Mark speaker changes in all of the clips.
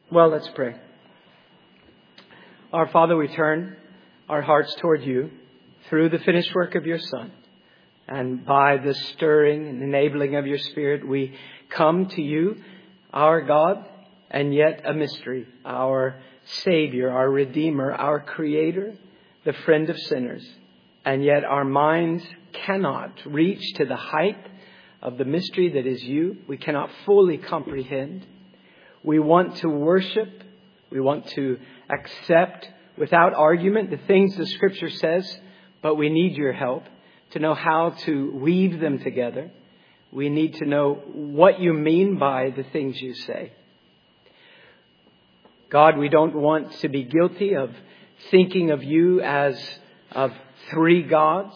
Speaker 1: Well, let's pray. Our Father, we turn our hearts toward you through the finished work of your Son. And by the stirring and enabling of your Spirit, we come to you, our God, and yet a mystery, our Savior, our Redeemer, our Creator, the friend of sinners. And yet our minds cannot reach to the height of the mystery that is you. We cannot fully comprehend. We want to worship. We want to accept without argument the things the Scripture says, but we need your help to know how to weave them together. We need to know what you mean by the things you say. God, we don't want to be guilty of thinking of you as of three gods,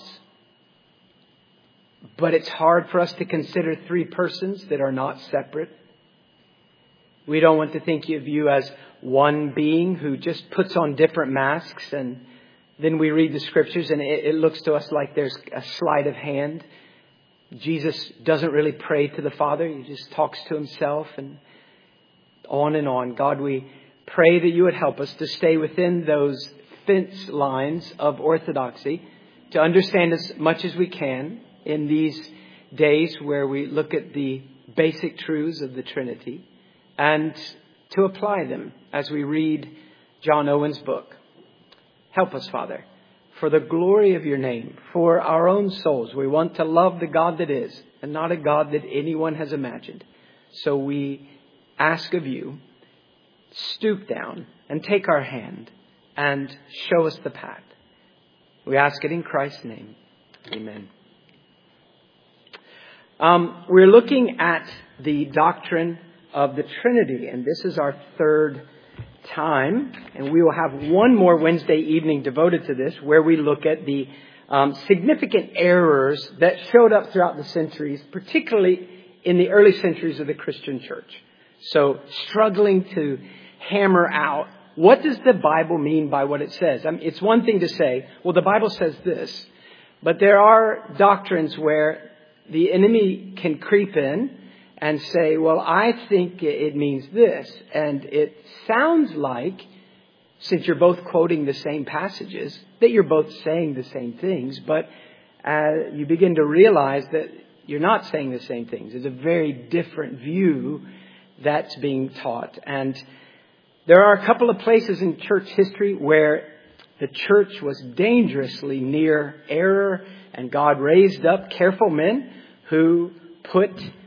Speaker 1: but it's hard for us to consider three persons that are not separate. We don't want to think of you as one being who just puts on different masks, and then we read the Scriptures and it looks to us like there's a sleight of hand. Jesus doesn't really pray to the Father. He just talks to himself and on and on. God, we pray that you would help us to stay within those fence lines of orthodoxy, to understand as much as we can in these days where we look at the basic truths of the Trinity, and to apply them as we read John Owen's book. Help us, Father, for the glory of your name, for our own souls. We want to love the God that is, and not a God that anyone has imagined. So we ask of you, stoop down and take our hand and show us the path. We ask it in Christ's name. Amen. We're looking at the doctrine of the Trinity, and this is our third time, and we will have one more Wednesday evening devoted to this, where we look at the significant errors that showed up throughout the centuries, particularly in the early centuries of the Christian church. So struggling to hammer out, what does the Bible mean by what it says? I mean, it's one thing to say, well, the Bible says this, but there are doctrines where the enemy can creep in and say, well, I think it means this. And it sounds like, since you're both quoting the same passages, that you're both saying the same things. But you begin to realize that you're not saying the same things. There's a very different view that's being taught. And there are a couple of places in church history where the church was dangerously near error, and God raised up careful men who put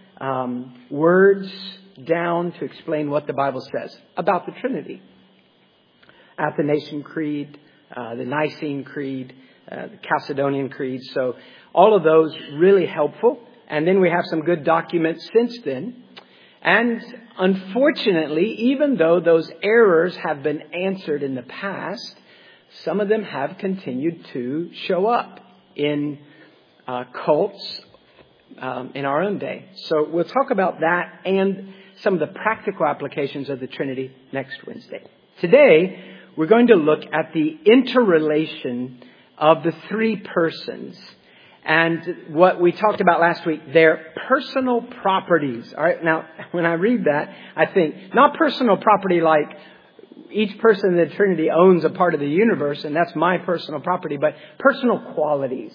Speaker 1: words down to explain what the Bible says about the Trinity. Athanasian Creed, the Nicene Creed, the Chalcedonian Creed. So all of those really helpful. And then we have some good documents since then. And unfortunately, even though those errors have been answered in the past, some of them have continued to show up in cults in our own day. So we'll talk about that and some of the practical applications of the Trinity next Wednesday. Today, we're going to look at the interrelation of the three persons and what we talked about last week, their personal properties. All right. Now, when I read that, I think not personal property like each person in the Trinity owns a part of the universe and that's my personal property, but personal qualities.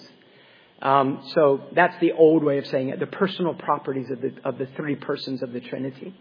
Speaker 1: So that's the old way of saying it, the personal properties of the three persons of the Trinity.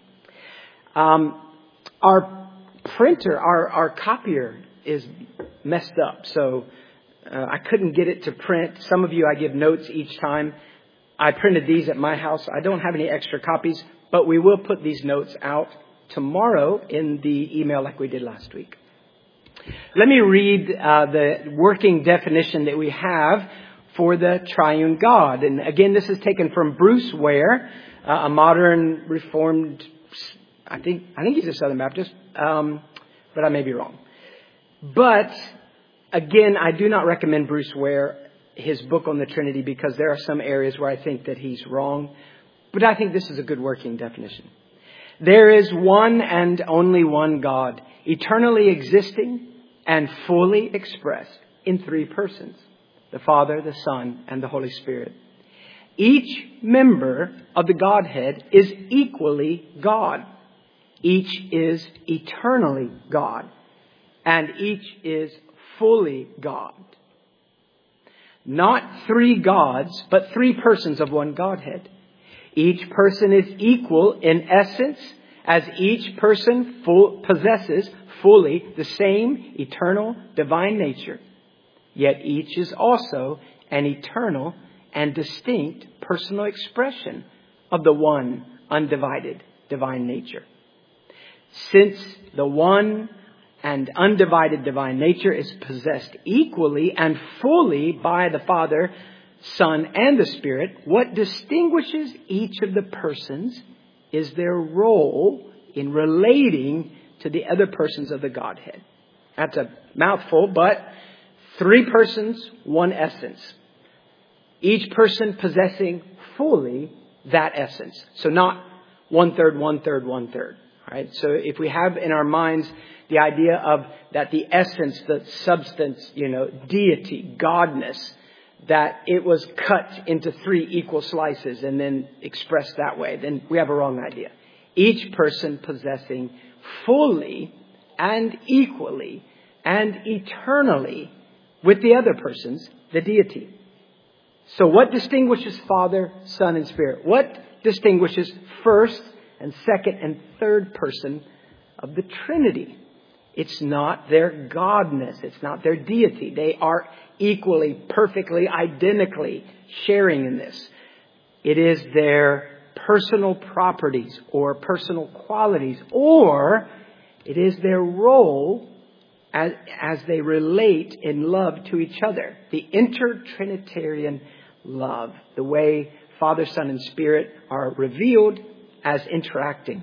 Speaker 1: Our printer, our copier is messed up. So I couldn't get it to print. Some of you, I give notes each time. I printed these at my house. I don't have any extra copies, but we will put these notes out tomorrow in the email like we did last week. Let me read the working definition that we have for the triune God. And again, this is taken from Bruce Ware, a modern Reformed, I think he's a Southern Baptist, but I may be wrong. But again, I do not recommend Bruce Ware, his book on the Trinity, because there are some areas where I think that he's wrong. But I think this is a good working definition. There is one and only one God, eternally existing and fully expressed in three persons: the Father, the Son, and the Holy Spirit. Each member of the Godhead is equally God. Each is eternally God, and each is fully God. Not three gods, but three persons of one Godhead. Each person is equal in essence, as each person possesses fully the same eternal divine nature. Yet each is also an eternal and distinct personal expression of the one undivided divine nature. Since the one and undivided divine nature is possessed equally and fully by the Father, Son, and the Spirit, what distinguishes each of the persons is their role in relating to the other persons of the Godhead. That's a mouthful, but three persons, one essence. Each person possessing fully that essence. So not 1/3, 1/3, 1/3. All right. So if we have in our minds the idea of that the essence, the substance, deity, godness, that it was cut into three equal slices and then expressed that way, then we have a wrong idea. Each person possessing fully and equally and eternally with the other persons, the deity. So what distinguishes Father, Son, and Spirit? What distinguishes first and second and third person of the Trinity? It's not their godness. It's not their deity. They are equally, perfectly, identically sharing in this. It is their personal properties or personal qualities, or it is their role as they relate in love to each other. The intertrinitarian love, the way Father, Son, and Spirit are revealed as interacting.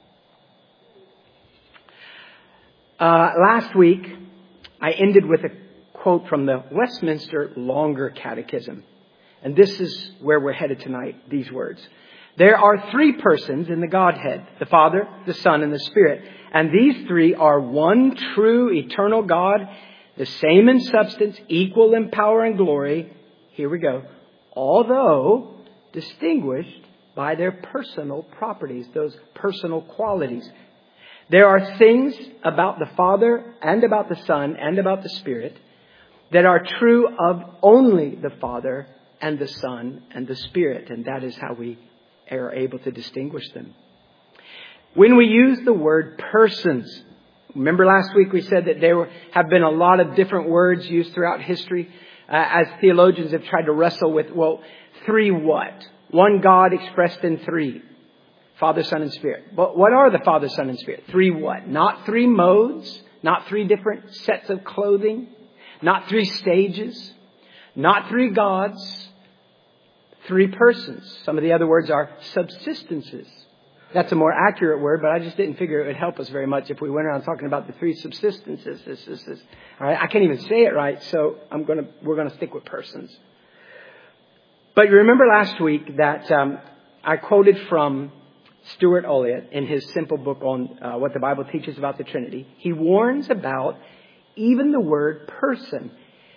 Speaker 1: Last week, I ended with a quote from the Westminster Longer Catechism. And this is where we're headed tonight, these words. There are three persons in the Godhead, the Father, the Son, and the Spirit. And these three are one true eternal God, the same in substance, equal in power and glory. Here we go. Although distinguished by their personal properties, those personal qualities. There are things about the Father and about the Son and about the Spirit that are true of only the Father and the Son and the Spirit. And that is how we are able to distinguish them. When we use the word persons, remember last week we said that there have been a lot of different words used throughout history as theologians have tried to wrestle with, three what? One God expressed in three. Father, Son, and Spirit. But what are the Father, Son, and Spirit? Three what? Not three modes. Not three different sets of clothing. Not three stages. Not three gods. Three persons. Some of the other words are subsistences. That's a more accurate word, but I just didn't figure it would help us very much if we went around talking about the three subsistences. All right, I can't even say it right, so we're going to stick with persons. But you remember last week that I quoted from Stuart Olliott in his simple book on what the Bible teaches about the Trinity. He warns about even the word person.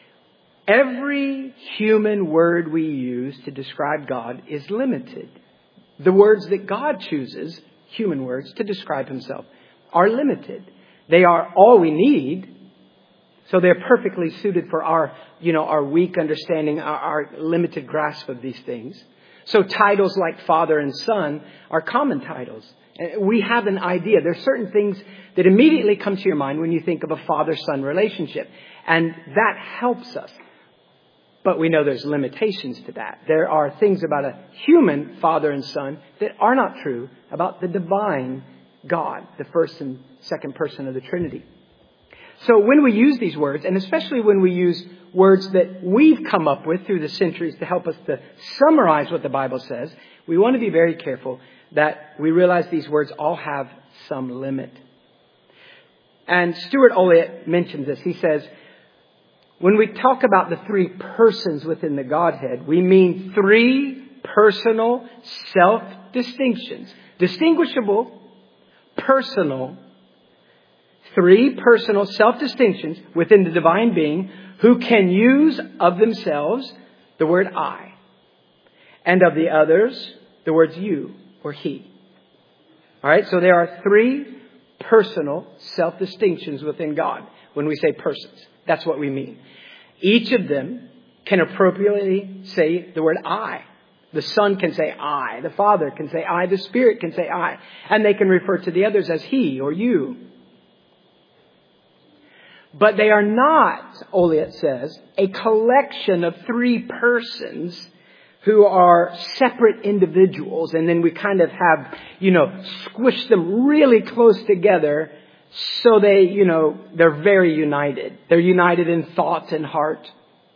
Speaker 1: Every human word we use to describe God is limited. The words that God chooses, human words, to describe himself are limited. They are all we need. So they're perfectly suited for our weak understanding, our limited grasp of these things. So titles like Father and Son are common titles. We have an idea. There are certain things that immediately come to your mind when you think of a father-son relationship. And that helps us. But we know there's limitations to that. There are things about a human father and son that are not true about the divine God, the first and second person of the Trinity. So when we use these words, and especially when we use words that we've come up with through the centuries to help us to summarize what the Bible says, we want to be very careful that we realize these words all have some limit. And Stuart Olliott mentions this. He says, when we talk about the three persons within the Godhead, we mean three personal self-distinctions. Distinguishable, personal, three personal self-distinctions within the divine being who can use of themselves the word I, and of the others the words you or he. All right, so there are three personal self-distinctions within God. When we say persons, that's what we mean. Each of them can appropriately say the word I. The Son can say I. The Father can say I. The Spirit can say I. And they can refer to the others as he or you. But they are not, Oliot says, a collection of three persons who are separate individuals. And then we kind of have, squished them really close together so they're very united. They're united in thoughts and heart.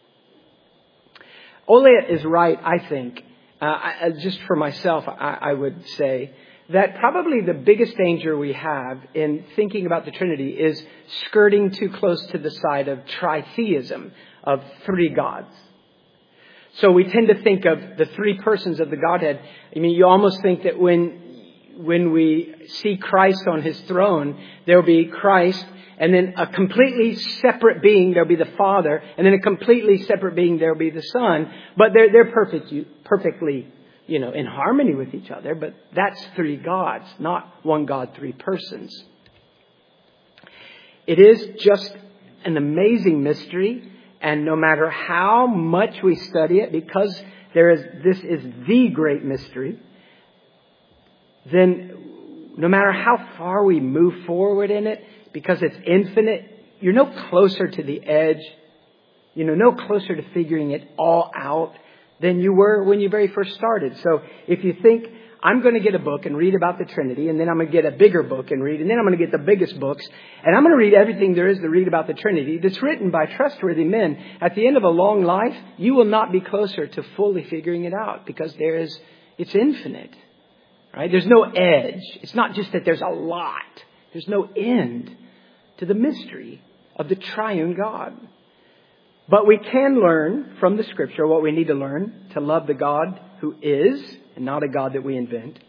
Speaker 1: Oliot is right, I think. Just for myself, I would say that probably the biggest danger we have in thinking about the Trinity is skirting too close to the side of tritheism, of three gods. So we tend to think of the three persons of the Godhead. I mean, you almost think that when we see Christ on his throne, there'll be Christ, and then a completely separate being, there'll be the Father, and then a completely separate being, there'll be the Son. But they're perfectly, in harmony with each other. But that's three gods, not one God, three persons. It is just an amazing mystery. And no matter how much we study it, because this is the great mystery, then no matter how far we move forward in it, because it's infinite, you're no closer to the edge, no closer to figuring it all out than you were when you very first started. So if you think, I'm going to get a book and read about the Trinity, and then I'm going to get a bigger book and read, and then I'm going to get the biggest books, and I'm going to read everything there is to read about the Trinity that's written by trustworthy men. At the end of a long life, you will not be closer to fully figuring it out, because it's infinite. Right? There's no edge. It's not just that there's a lot. There's no end to the mystery of the triune God. But we can learn from the Scripture what we need to learn to love the God who is, and not a God that we invent.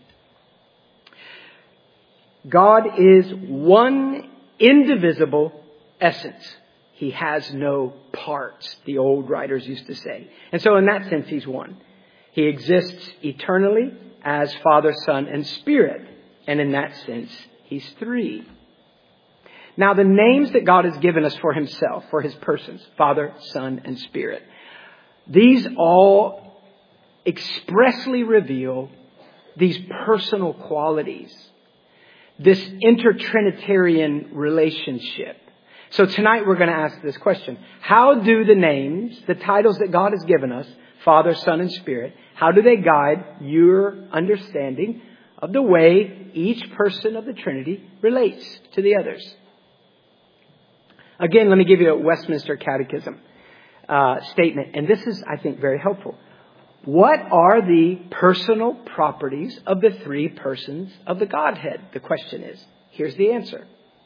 Speaker 1: God is one indivisible essence. He has no parts, the old writers used to say. And so in that sense, he's one. He exists eternally as Father, Son, and Spirit. And in that sense, he's three. Now, the names that God has given us for himself, for his persons, Father, Son, and Spirit, these all expressly reveal these personal qualities, this intertrinitarian relationship. So tonight we're going to ask this question. How do the names, the titles that God has given us, Father, Son, and Spirit, how do they guide your understanding of the way each person of the Trinity relates to the others? Again, let me give you a Westminster Catechism statement. And this is, I think, very helpful. What are the personal properties of the three persons of the Godhead? The question is. Here's the answer.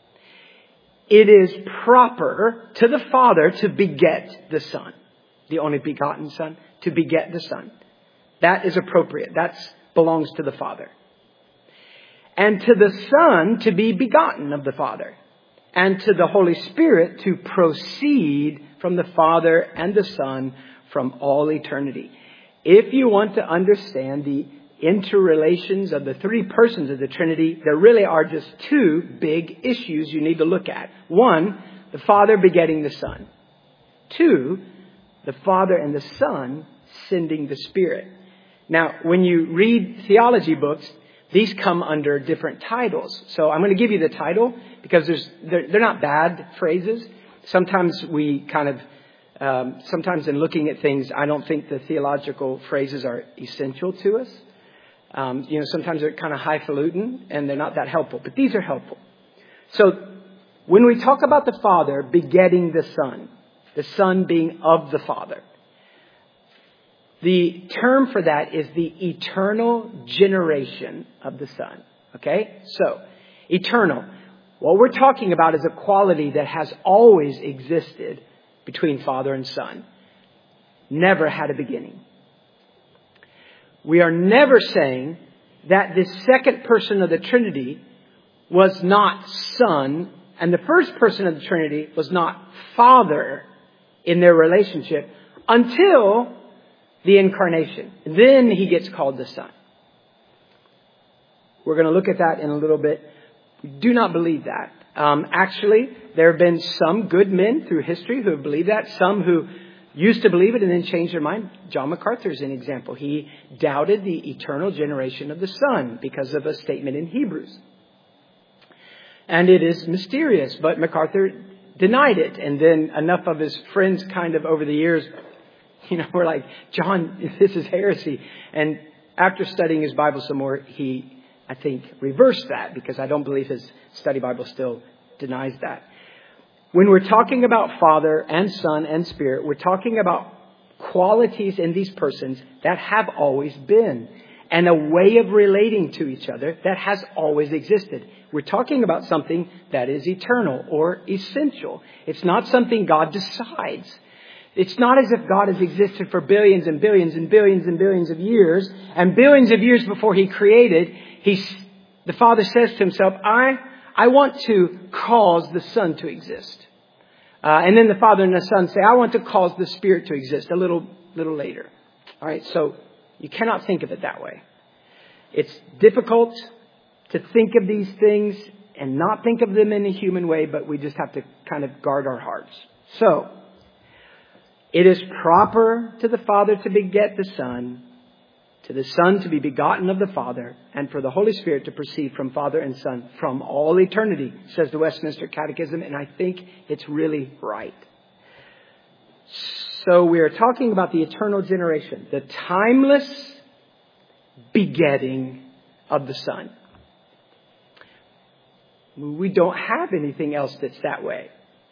Speaker 1: It is proper to the Father to beget the Son, the only begotten Son, to beget the Son. That is appropriate. That belongs to the Father. And to the Son to be begotten of the Father. And to the Holy Spirit to proceed from the Father and the Son from all eternity. If you want to understand the interrelations of the three persons of the Trinity, there really are just two big issues you need to look at. One, the Father begetting the Son. Two, the Father and the Son sending the Spirit. Now, when you read theology books, these come under different titles. So I'm going to give you the title because they're not bad phrases. Sometimes we kind of, sometimes in looking at things, I don't think the theological phrases are essential to us. Sometimes they're kind of highfalutin and they're not that helpful, but these are helpful. So when we talk about the Father begetting the Son being of the Father, the term for that is the eternal generation of the Son. Okay? So, eternal. What we're talking about is a quality that has always existed between Father and Son. Never had a beginning. We are never saying that the second person of the Trinity was not Son and the first person of the Trinity was not Father in their relationship until the incarnation. Then he gets called the Son. We're going to look at that in a little bit. We do not believe that. Actually, there have been some good men through history who have believed that. Some who used to believe it and then changed their mind. John MacArthur is an example. He doubted the eternal generation of the Son because of a statement in Hebrews. And it is mysterious, but MacArthur denied it. And then enough of his friends kind of over the years, were like, John, this is heresy. And after studying his Bible some more, he, I think, reversed that, because I don't believe his study Bible still denies that. When we're talking about Father and Son and Spirit, we're talking about qualities in these persons that have always been, and a way of relating to each other that has always existed. We're talking about something that is eternal or essential. It's not something God decides. It's not as if God has existed for billions and billions and billions and billions of years, and billions of years before He created, the Father says to Himself, I want to cause the Son to exist. And then the Father and the Son say, I want to cause the Spirit to exist a little later. All right, so you cannot think of it that way. It's difficult to think of these things and not think of them in a human way, but we just have to kind of guard our hearts. So, it is proper to the Father to beget the Son, to the Son to be begotten of the Father, and for the Holy Spirit to proceed from Father and Son from all eternity, says the Westminster Catechism, and I think it's really right. So we are talking about the eternal generation, the timeless begetting of the Son. We don't have anything else that's that way.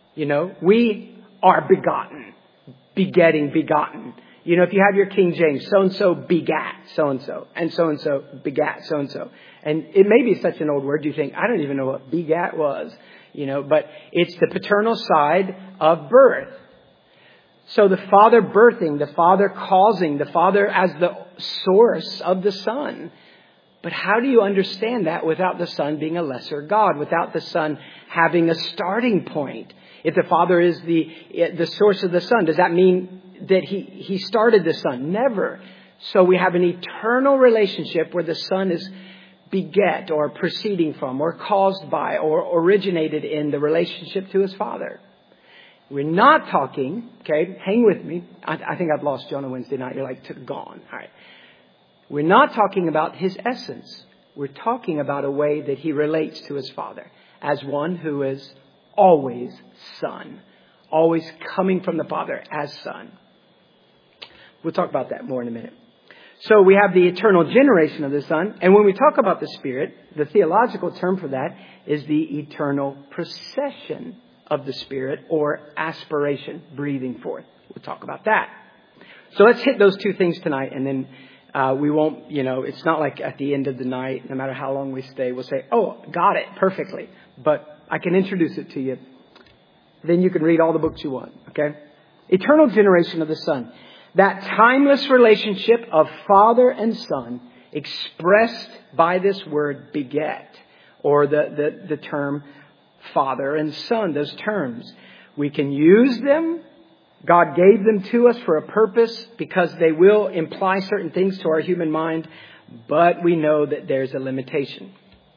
Speaker 1: We are begotten, begotten. If you have your King James, so-and-so begat so-and-so, and so-and-so begat so-and-so. And it may be such an old word, you think, I don't even know what begat was, but it's the paternal side of birth. So the Father birthing, the Father causing, the Father as the source of the Son. But how do you understand that without the Son being a lesser God, without the Son having a starting point? If the Father is the source of the Son, does that mean that He started the Son? Never. So we have an eternal relationship where the Son is beget or proceeding from or caused by or originated in the relationship to His Father. We're not talking, okay, hang with me. I think I've lost you on a Wednesday night. You're like, gone. All right. We're not talking about His essence. We're talking about a way that He relates to His Father as one who is always Son, always coming from the Father as Son. We'll talk about that more in a minute. So we have the eternal generation of the Son. And when we talk about the Spirit, the theological term for that is the eternal procession of the Spirit, or aspiration, breathing forth. We'll talk about that. So let's hit those two things tonight, and then we won't, it's not like at the end of the night, no matter how long we stay, we'll say, oh, got it perfectly. But I can introduce it to you. Then you can read all the books you want, okay? Eternal generation of the Son. That timeless relationship of Father and Son expressed by this word beget, or the term Father and Son, those terms. We can use them. God gave them to us for a purpose because they will imply certain things to our human mind, but we know that there's a limitation.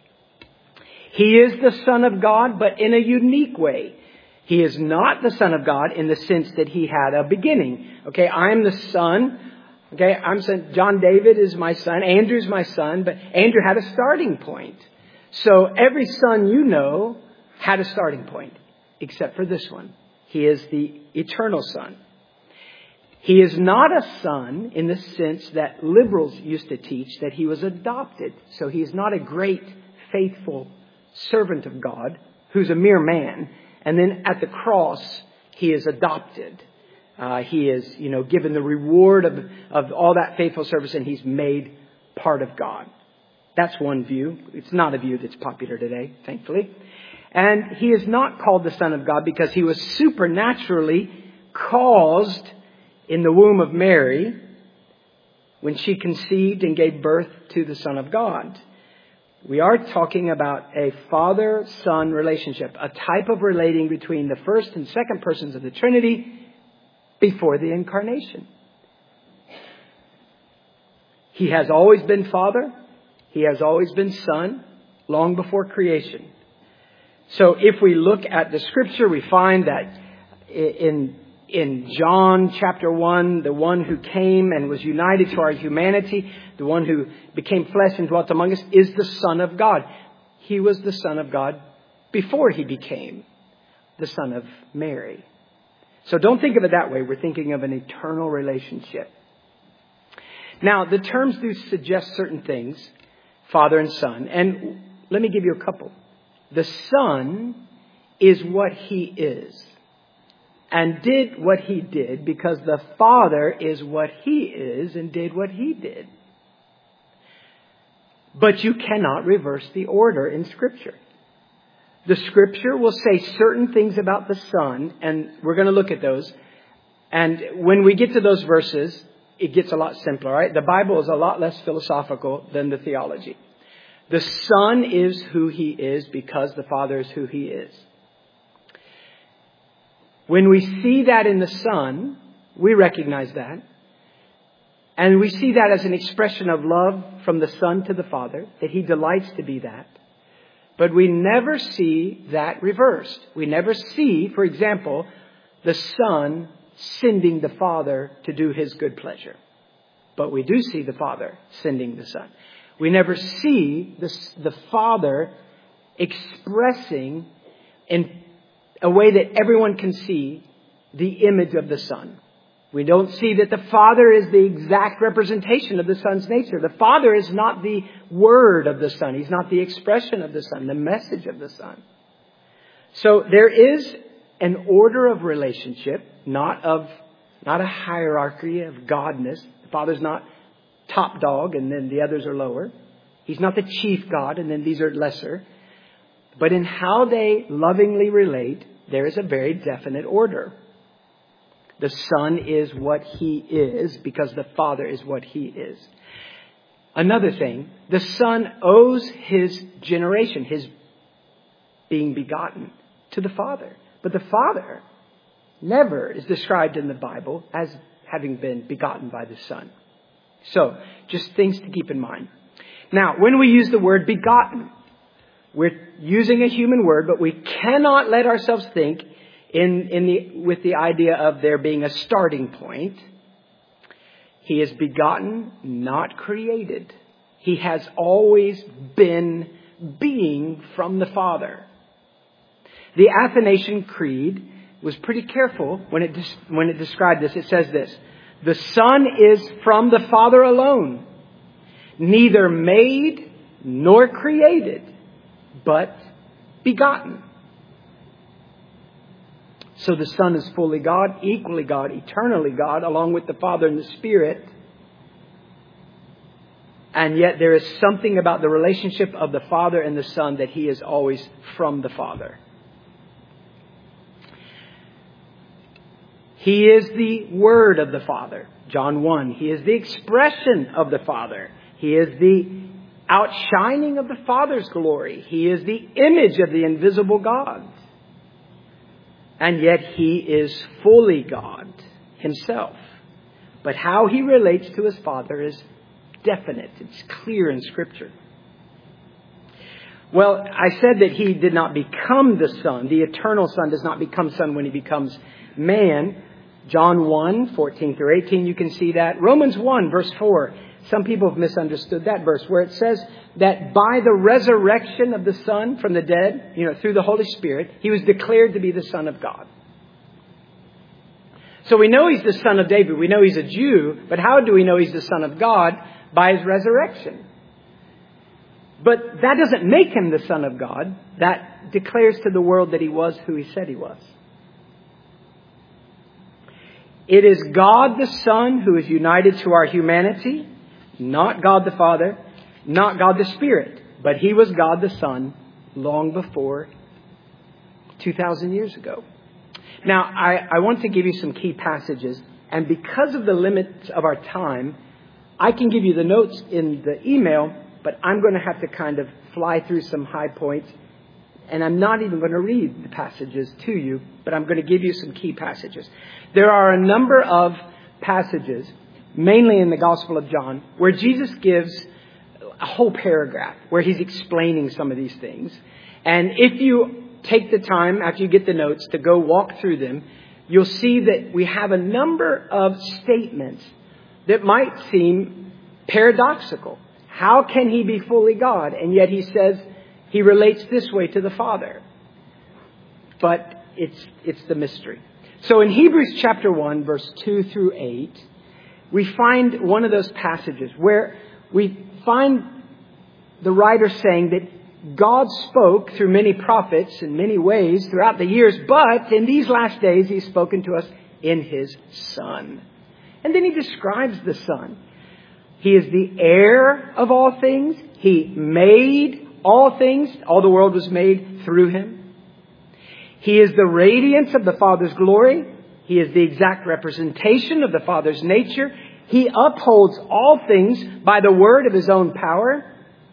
Speaker 1: He is the Son of God, but in a unique way. He is not the Son of God in the sense that He had a beginning. Okay, I'm the Son. Okay, John David is my son. Andrew's my son, but Andrew had a starting point. So every son you know had a starting point, except for this one. He is the eternal Son. He is not a son in the sense that liberals used to teach, that He was adopted. So He is not a great, faithful servant of God who's a mere man. And then at the cross, He is adopted. He is, given the reward of all that faithful service, and He's made part of God. That's one view. It's not a view that's popular today, thankfully. And He is not called the Son of God because He was supernaturally caused in the womb of Mary when she conceived and gave birth to the Son of God. We are talking about a father-son relationship, a type of relating between the first and second persons of the Trinity before the incarnation. He has always been Father. He has always been Son, long before creation. So if we look at the Scripture, we find that in John chapter 1, the one who came and was united to our humanity, the one who became flesh and dwelt among us, is the Son of God. He was the Son of God before He became the Son of Mary. So don't think of it that way. We're thinking of an eternal relationship. Now, the terms do suggest certain things, Father and Son. And let me give you a couple. The Son is what He is and did what He did because the Father is what He is and did what He did. But you cannot reverse the order in Scripture. The Scripture will say certain things about the Son, and we're going to look at those. And when we get to those verses, it gets a lot simpler, right? The Bible is a lot less philosophical than the theology. The Son is who He is because the Father is who He is. When we see that in the Son, we recognize that. And we see that as an expression of love from the Son to the Father, that He delights to be that. But we never see that reversed. We never see, for example, the Son sending the Father to do His good pleasure. But we do see the Father sending the Son. We never see the Father expressing in a way that everyone can see the image of the Son. We don't see that the Father is the exact representation of the Son's nature. The Father is not the word of the Son. He's not the expression of the Son, the message of the Son. So there is an order of relationship, not a hierarchy of godness. The Father's not top dog and then the others are lower. He's not the chief God and then these are lesser. But in how they lovingly relate, there is a very definite order. The Son is what He is because the Father is what He is. Another thing, the Son owes His generation, His being begotten, to the Father. But the Father never is described in the Bible as having been begotten by the Son. So, just things to keep in mind. Now, when we use the word begotten, we're using a human word, but we cannot let ourselves think with the idea of there being a starting point. He is begotten, not created. He has always been being from the Father. The Athanasian Creed was pretty careful when it described this. It says this: the Son is from the Father alone, neither made nor created, but begotten. So the Son is fully God, equally God, eternally God, along with the Father and the Spirit. And yet there is something about the relationship of the Father and the Son that He is always from the Father. He is the Word of the Father. John 1. He is the expression of the Father. He is the outshining of the Father's glory. He is the image of the invisible God. And yet He is fully God Himself. But how He relates to His Father is definite. It's clear in Scripture. Well, I said that He did not become the Son. The eternal Son does not become Son when He becomes man. John 1, 14 through 18, you can see that. Romans 1, verse 4. Some people have misunderstood that verse where it says that by the resurrection of the Son from the dead, through the Holy Spirit, He was declared to be the Son of God. So we know He's the Son of David. We know He's a Jew. But how do we know He's the Son of God? By His resurrection. But that doesn't make Him the Son of God. That declares to the world that He was who He said He was. It is God the Son who is united to our humanity, not God the Father, not God the Spirit. But He was God the Son long before 2,000 years ago. Now, I want to give you some key passages. And because of the limits of our time, I can give you the notes in the email, but I'm going to have to kind of fly through some high points. And I'm not even going to read the passages to you, but I'm going to give you some key passages. There are a number of passages, mainly in the Gospel of John, where Jesus gives a whole paragraph where he's explaining some of these things. And if you take the time after you get the notes to go walk through them, you'll see that we have a number of statements that might seem paradoxical. How can he be fully God? And yet he says he relates this way to the Father. But it's the mystery. So in Hebrews chapter 1, verse 2 through 8, we find one of those passages where we find the writer saying that God spoke through many prophets in many ways throughout the years, but in these last days He's spoken to us in His Son. And then He describes the Son. He is the heir of all things. He made all things. All the world was made through Him. He is the radiance of the Father's glory. He is the exact representation of the Father's nature. He upholds all things by the word of His own power.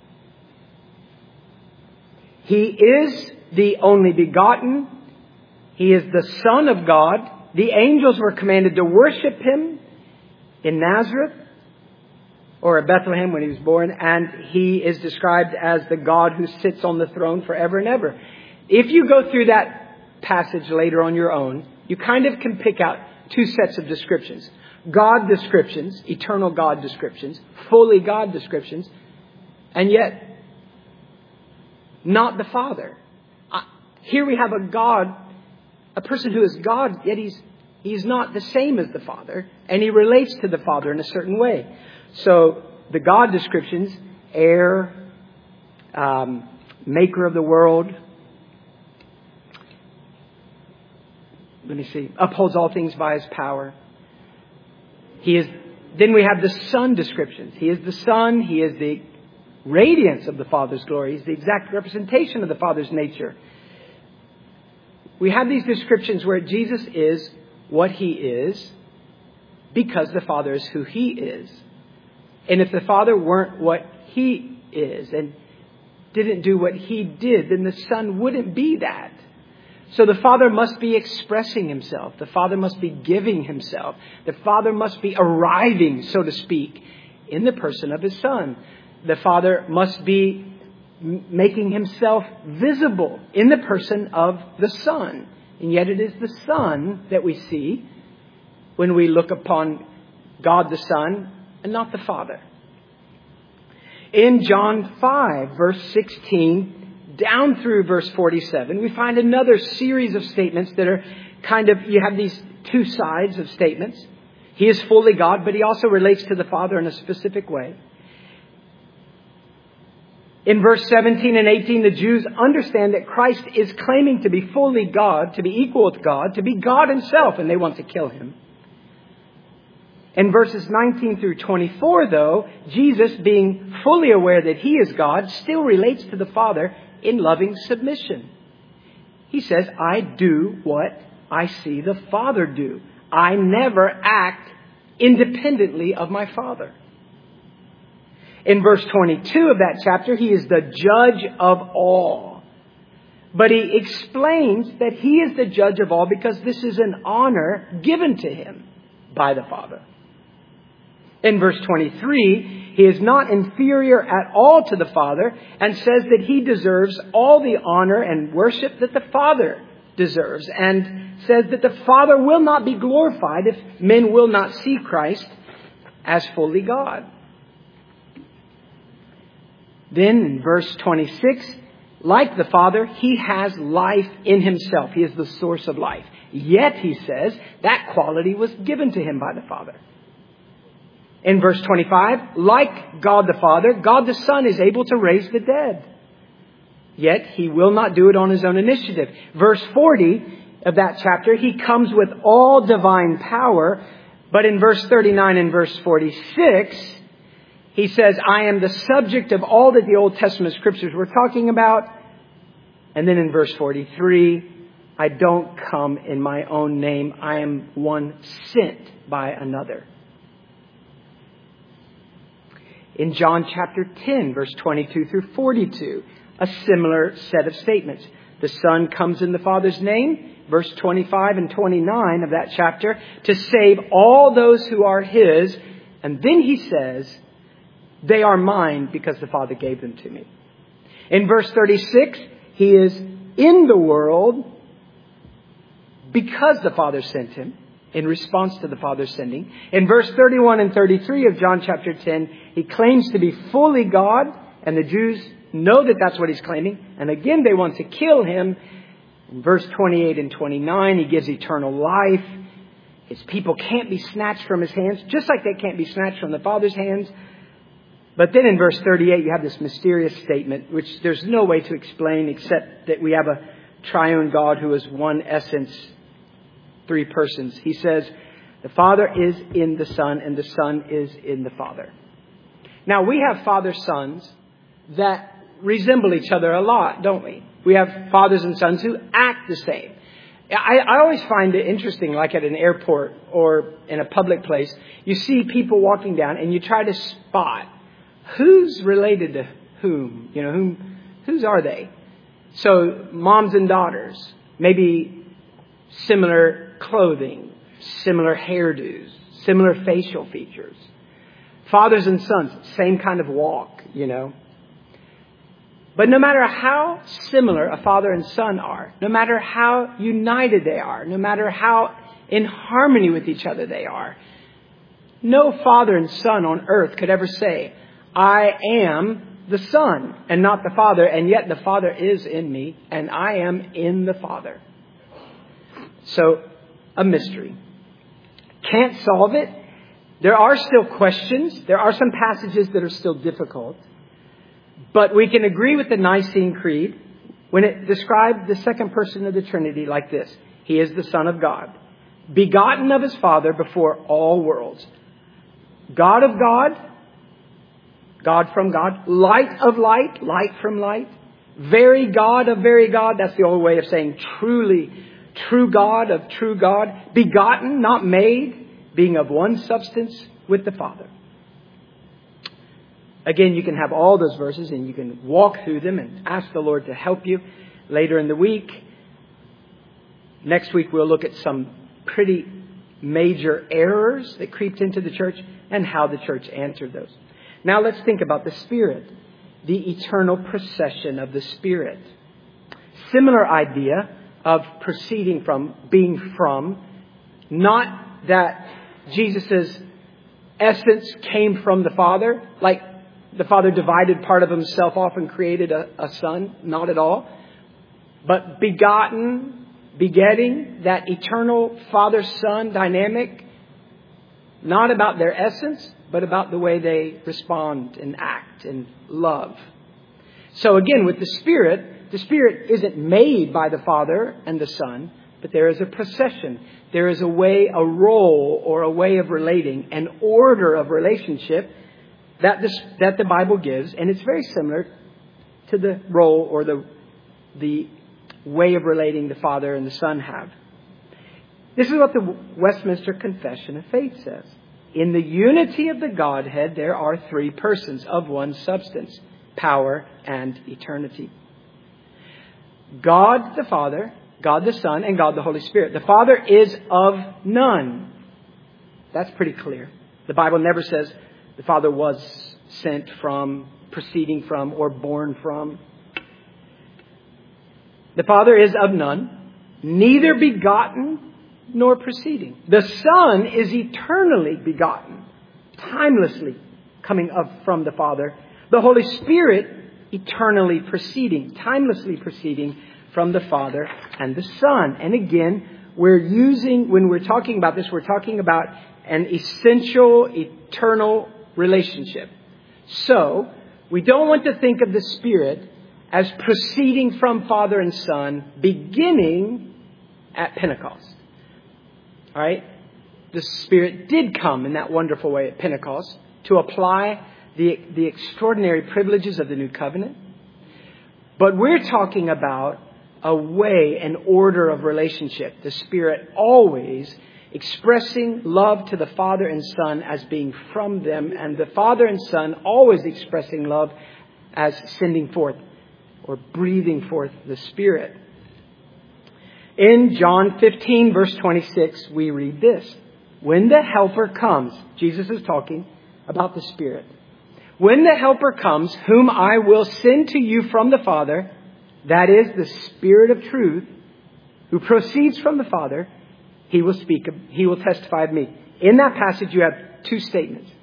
Speaker 1: He is the only begotten. He is the Son of God. The angels were commanded to worship Him in Nazareth or at Bethlehem when He was born. And He is described as the God who sits on the throne forever and ever. If you go through that passage later on your own, you kind of can pick out two sets of descriptions. God descriptions, eternal God descriptions, fully God descriptions, and yet not the Father. Here we have a God, a person who is God, yet he's not the same as the Father, and He relates to the Father in a certain way. So the God descriptions, heir, maker of the world, upholds all things by His power. Then we have the Son descriptions. He is the Son. He is the radiance of the Father's glory. He's the exact representation of the Father's nature. We have these descriptions where Jesus is what He is because the Father is who He is. And if the Father weren't what He is and didn't do what He did, then the Son wouldn't be that. So the Father must be expressing Himself. The Father must be giving Himself. The Father must be arriving, so to speak, in the person of His Son. The Father must be making Himself visible in the person of the Son. And yet it is the Son that we see when we look upon God the Son and not the Father. In John 5, verse 16, down through verse 47, we find another series of statements that are you have these two sides of statements. He is fully God, but He also relates to the Father in a specific way. In verse 17 and 18, the Jews understand that Christ is claiming to be fully God, to be equal with God, to be God Himself, and they want to kill Him. In verses 19 through 24, though, Jesus, being fully aware that He is God, still relates to the Father in loving submission. He says, I do what I see the Father do. I never act independently of my Father. In verse 22 of that chapter, He is the judge of all. But He explains that He is the judge of all because this is an honor given to Him by the Father. In verse 23, He is not inferior at all to the Father and says that He deserves all the honor and worship that the Father deserves, and says that the Father will not be glorified if men will not see Christ as fully God. Then in verse 26, like the Father, He has life in Himself. He is the source of life. Yet, He says, that quality was given to Him by the Father. In verse 25, like God the Father, God the Son is able to raise the dead. Yet He will not do it on His own initiative. Verse 40 of that chapter, He comes with all divine power. But in verse 39 and verse 46, He says, I am the subject of all that the Old Testament scriptures were talking about. And then in verse 43, I don't come in my own name. I am one sent by another. In John chapter 10, verse 22 through 42, a similar set of statements. The Son comes in the Father's name, verse 25 and 29 of that chapter, to save all those who are His. And then He says, They are mine because the Father gave them to me. In verse 36, He is in the world because the Father sent Him, in response to the Father sending. In verse 31 and 33 of John chapter 10, He claims to be fully God, and the Jews know that that's what He's claiming. And again, they want to kill Him. In verse 28 and 29, He gives eternal life. His people can't be snatched from His hands, just like they can't be snatched from the Father's hands. But then in verse 38, you have this mysterious statement, which there's no way to explain except that we have a triune God who is one essence, three persons. He says, the Father is in the Son and the Son is in the Father. Now, we have father-sons that resemble each other a lot, don't we? We have fathers and sons who act the same. I always find it interesting, like at an airport or in a public place, you see people walking down and you try to spot who's related to whom, whose are they? So moms and daughters, maybe similar clothing, similar hairdos, similar facial features. Fathers and sons, same kind of walk, But no matter how similar a father and son are, no matter how united they are, no matter how in harmony with each other they are, no father and son on earth could ever say, I am the Son and not the Father, and yet the Father is in me and I am in the Father. So, a mystery. Can't solve it. There are still questions. There are some passages that are still difficult. But we can agree with the Nicene Creed when it described the second person of the Trinity like this. He is the Son of God, begotten of His Father before all worlds. God of God, God from God, light of light, light from light, very God of very God. That's the old way of saying truly, true God of true God, begotten, not made, being of one substance with the Father. Again, you can have all those verses and you can walk through them and ask the Lord to help you later in the week. Next week, we'll look at some pretty major errors that creeped into the church and how the church answered those. Now let's think about the Spirit, the eternal procession of the Spirit. Similar idea of proceeding from, being from, not that Jesus' essence came from the Father, like the Father divided part of Himself off and created a Son, not at all. But begotten, begetting, that eternal Father-Son dynamic, not about their essence, but about the way they respond and act and love. So again, with the Spirit isn't made by the Father and the Son, but there is a procession. There is a way, a role, or a way of relating, an order of relationship that the Bible gives. And it's very similar to the role or the way of relating the Father and the Son have. This is what the Westminster Confession of Faith says. In the unity of the Godhead, there are three persons of one substance, power, and eternity. God the Father, God the Son, and God the Holy Spirit. The Father is of none. That's pretty clear. The Bible never says the Father was sent from, proceeding from, or born from. The Father is of none, neither begotten nor proceeding. The Son is eternally begotten, timelessly coming up from the Father. The Holy Spirit eternally proceeding, timelessly proceeding from the Father and the Son. And again, when we're talking about this, we're talking about an essential, eternal relationship. So, we don't want to think of the Spirit as proceeding from Father and Son, beginning at Pentecost. All right? The Spirit did come in that wonderful way at Pentecost to apply the extraordinary privileges of the New Covenant. But we're talking about a way, an order of relationship. The Spirit always expressing love to the Father and Son as being from them, and the Father and Son always expressing love as sending forth or breathing forth the Spirit. In John 15, verse 26, we read this. When the Helper comes, Jesus is talking about the Spirit. When the Helper comes, whom I will send to you from the Father, that is the Spirit of truth, who proceeds from the Father, he will testify of me. In that passage, you have two statements.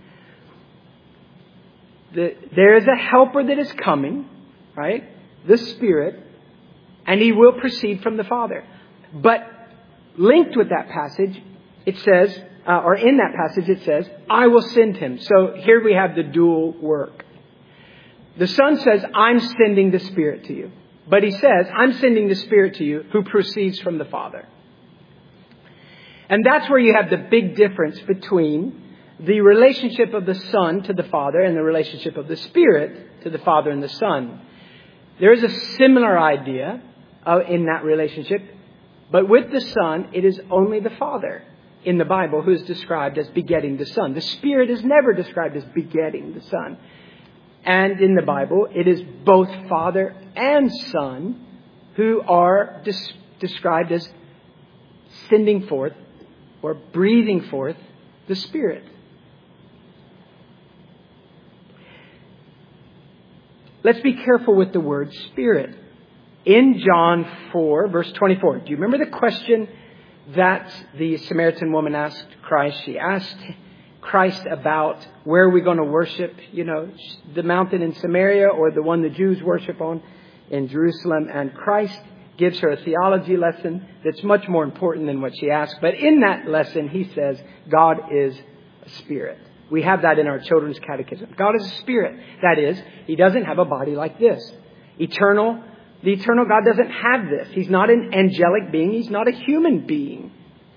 Speaker 1: There is a Helper that is coming, right? The Spirit, and he will proceed from the Father. But linked with that passage, it says, or in that passage it says, I will send him. So here we have the dual work. The Son says, I'm sending the Spirit to you. But he says, I'm sending the Spirit to you who proceeds from the Father. And that's where you have the big difference between the relationship of the Son to the Father and the relationship of the Spirit to the Father and the Son. There is a similar idea in that relationship. But with the Son, it is only the Father in the Bible who is described as begetting the Son. The Spirit is never described as begetting the Son. And in the Bible, it is both Father and Son who are described as sending forth or breathing forth the Spirit. Let's be careful with the word Spirit. In John 4, verse 24, do you remember the question that the Samaritan woman asked Christ? She asked Christ about where are we going to worship, the mountain in Samaria or the one the Jews worship on in Jerusalem. And Christ gives her a theology lesson that's much more important than what she asked. But in that lesson, he says, God is a spirit. We have that in our children's catechism. God is a spirit. That is, he doesn't have a body like this. The eternal God doesn't have this. He's not an angelic being. He's not a human being.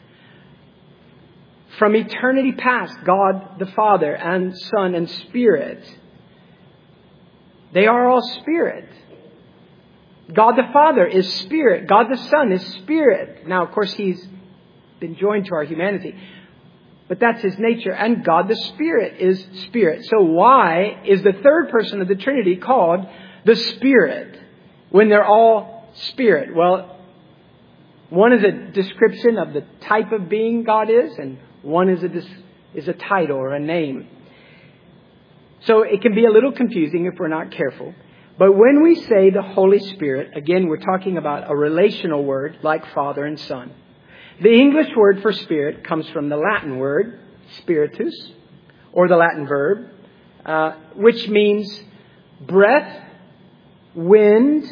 Speaker 1: From eternity past, God the Father and Son and Spirit, they are all spirit. God the Father is spirit. God the Son is spirit. Now, of course, he's been joined to our humanity. But that's his nature. And God the Spirit is spirit. So why is the third person of the Trinity called the Spirit when they're all spirit? Well, one is a description of the type of being God is, and one is a title or a name. So it can be a little confusing if we're not careful. But when we say the Holy Spirit, again, we're talking about a relational word like Father and Son. The English word for spirit comes from the Latin word spiritus, or the Latin verb, which means breath, wind,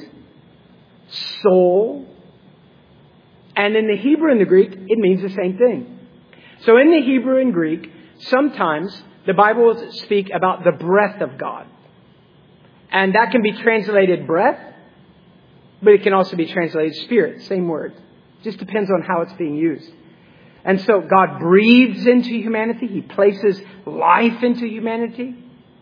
Speaker 1: soul. And in the Hebrew and the Greek, it means the same thing. So in the Hebrew and Greek, sometimes the Bible will speak about the breath of God. And that can be translated breath, but it can also be translated spirit, same word. Just depends on how it's being used. And so God breathes into humanity. He places life into humanity.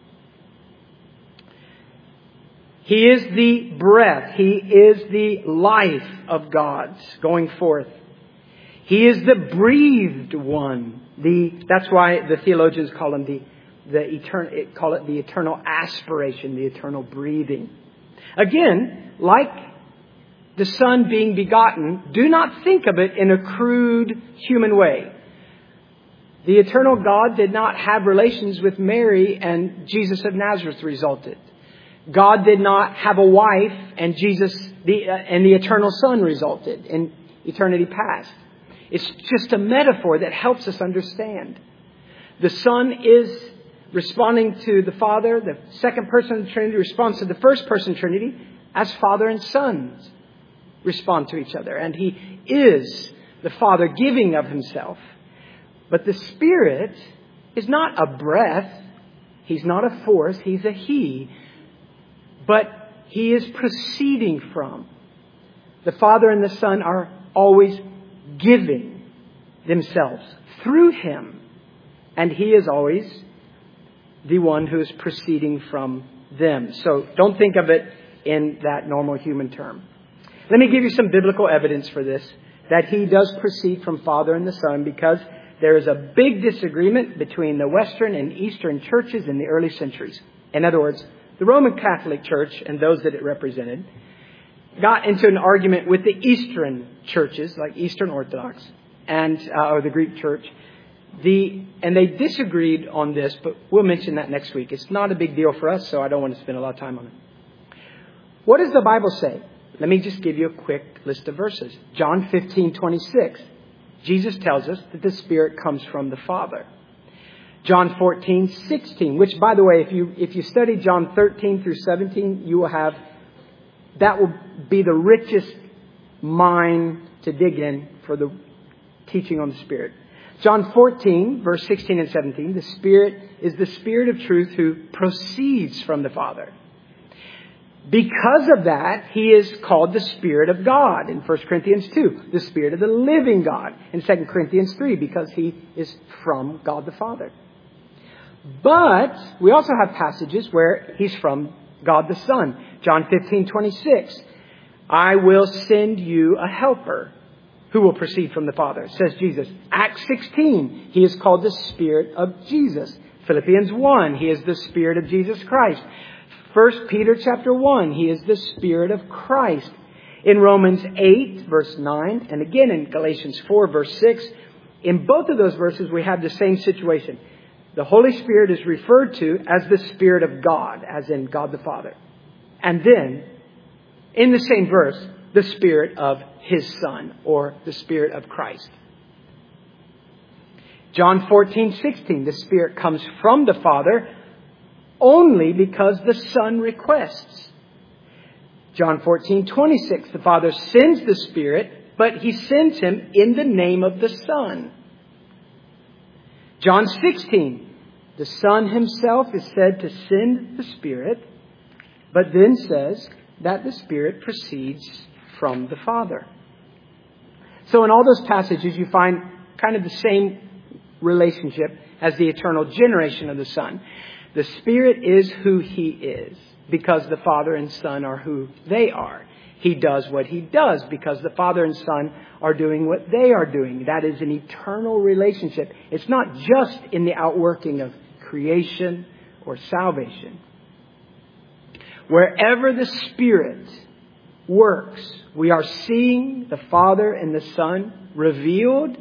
Speaker 1: He is the breath. He is the life of God's going forth. He is the breathed one. That's why the theologians call him the eternal aspiration, the eternal breathing. Again, like the Son being begotten, do not think of it in a crude human way. The eternal God did not have relations with Mary and Jesus of Nazareth resulted. God did not have a wife and the eternal Son resulted in eternity past. It's just a metaphor that helps us understand. The Son is responding to the Father. The second person of the Trinity responds to the first person of the Trinity as Father and Son respond to each other. And He is the Father giving of Himself. But the Spirit is not a breath. He's not a force. He's a He. But He is proceeding from. The Father and the Son are always giving themselves through Him. And He is always the one who is proceeding from them. So don't think of it in that normal human term. Let me give you some biblical evidence for this, that He does proceed from Father and the Son, because there is a big disagreement between the Western and Eastern churches in the early centuries. In other words, the Roman Catholic Church and those that it represented got into an argument with the Eastern churches, like Eastern Orthodox or the Greek Church, And they disagreed on this, but we'll mention that next week. It's not a big deal for us, so I don't want to spend a lot of time on it. What does the Bible say? Let me just give you a quick list of verses. John 15:26. Jesus tells us that the Spirit comes from the Father. John 14:16, which, by the way, if you study John 13 through 17, that will be the richest mine to dig in for the teaching on the Spirit. John 14, verse 16 and 17, the Spirit is the Spirit of truth who proceeds from the Father. Because of that, He is called the Spirit of God in 1 Corinthians 2, the Spirit of the living God in 2 Corinthians 3, because He is from God the Father. But we also have passages where He's from God the Son. John 15:26, I will send you a helper who will proceed from the Father, says Jesus. Acts 16, He is called the Spirit of Jesus. Philippians 1, He is the Spirit of Jesus Christ. 1 Peter chapter 1, He is the Spirit of Christ. In Romans 8, verse 9, and again in Galatians 4, verse 6, in both of those verses we have the same situation. The Holy Spirit is referred to as the Spirit of God, as in God the Father. And then, in the same verse, the Spirit of His Son, or the Spirit of Christ. John 14:16, the Spirit comes from the Father only because the Son requests. John 14:26, the Father sends the Spirit, but He sends Him in the name of the Son. John 16, the Son Himself is said to send the Spirit, but then says that the Spirit proceeds from the Father. So in all those passages, you find kind of the same relationship as the eternal generation of the Son. The Spirit is who He is because the Father and Son are who they are. He does what He does because the Father and Son are doing what they are doing. That is an eternal relationship. It's not just in the outworking of creation or salvation. Wherever the Spirit works, we are seeing the Father and the Son revealed,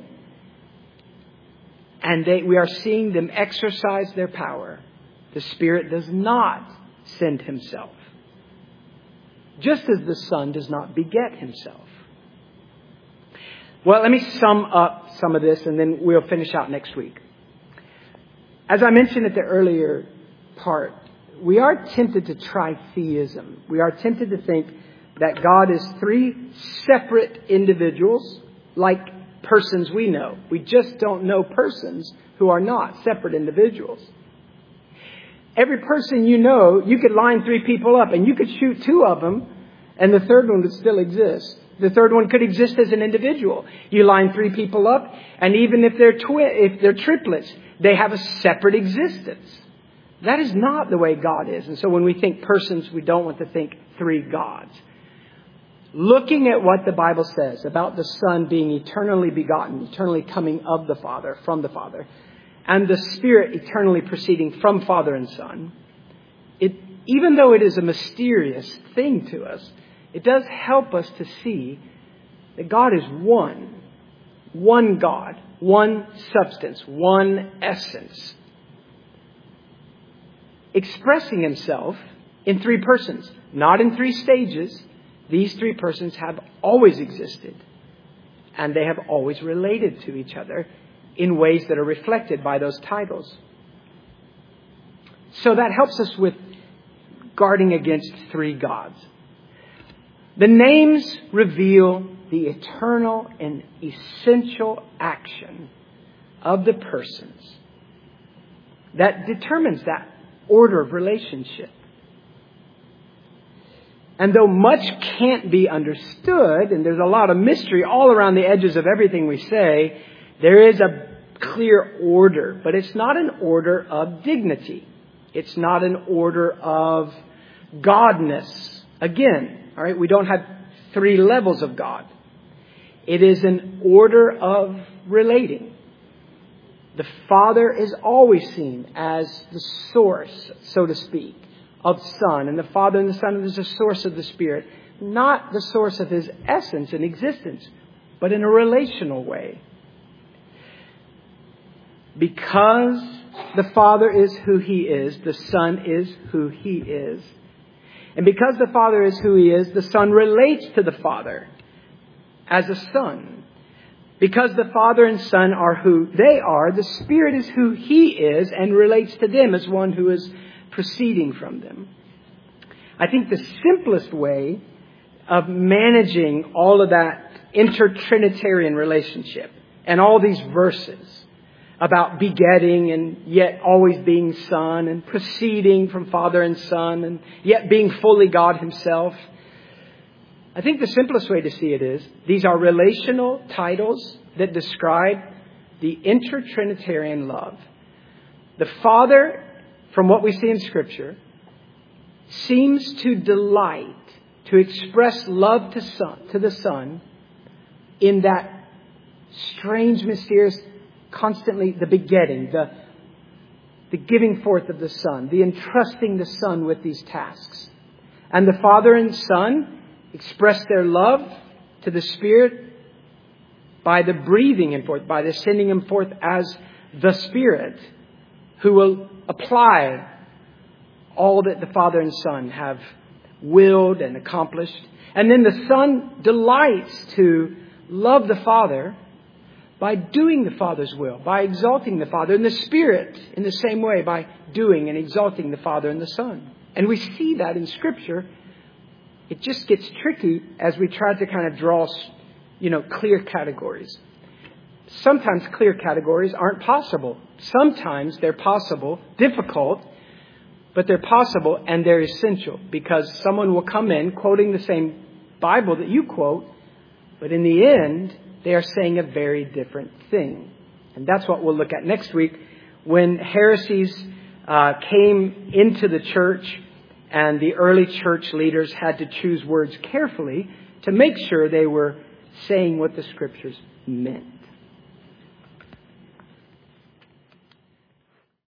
Speaker 1: and we are seeing them exercise their power. The Spirit does not send Himself, just as the Son does not beget Himself. Well, let me sum up some of this, and then we'll finish out next week. As I mentioned at the earlier part, we are tempted to try theism. We are tempted to think that God is three separate individuals, like persons we know. We just don't know persons who are not separate individuals. Every person you know, you could line three people up and you could shoot two of them and the third one would still exist. The third one could exist as an individual. You line three people up and even if they're triplets, they have a separate existence. That is not the way God is. And so when we think persons, we don't want to think three gods. Looking at what the Bible says about the Son being eternally begotten, eternally coming of the Father, from the Father, and the Spirit eternally proceeding from Father and Son, even though it is a mysterious thing to us, it does help us to see that God is one God, one substance, one essence, expressing Himself in three persons, not in three stages. These three persons have always existed, and they have always related to each other in ways that are reflected by those titles. So that helps us with guarding against three gods. The names reveal the eternal and essential action of the persons that determines that order of relationship. And though much can't be understood, and there's a lot of mystery all around the edges of everything we say, there is a clear order. But it's not an order of dignity. It's not an order of godness. Again, all right, we don't have three levels of God. It is an order of relating. The Father is always seen as the source, so to speak, of Son. And the Father and the Son is the source of the Spirit. Not the source of His essence and existence, but in a relational way. because the Father is who He is, the Son is who He is. And because the Father is who He is, the Son relates to the Father as a son. Because the Father and Son are who they are, the Spirit is who He is and relates to them as one who is proceeding from them. I think the simplest way of managing all of that inter-Trinitarian relationship and all these verses about begetting and yet always being Son and proceeding from Father and Son and yet being fully God Himself. I think the simplest way to see it is these are relational titles that describe the inter-Trinitarian love. The Father, from what we see in Scripture, seems to delight to express love to the Son in that strange, mysterious, constantly the begetting, the giving forth of the Son, the entrusting the Son with these tasks. And the Father and Son express their love to the Spirit by the breathing Him forth, by the sending Him forth as the Spirit who will apply all that the Father and Son have willed and accomplished. And then the Son delights to love the Father by doing the Father's will, by exalting the Father, and the Spirit in the same way by doing and exalting the Father and the Son. And we see that in Scripture. It just gets tricky as we try to kind of draw, clear categories. Sometimes clear categories aren't possible. Sometimes they're possible, difficult, but they're possible and they're essential because someone will come in quoting the same Bible that you quote, but in the end, they are saying a very different thing. And that's what we'll look at next week when heresies came into the church and the early church leaders had to choose words carefully to make sure they were saying what the Scriptures meant.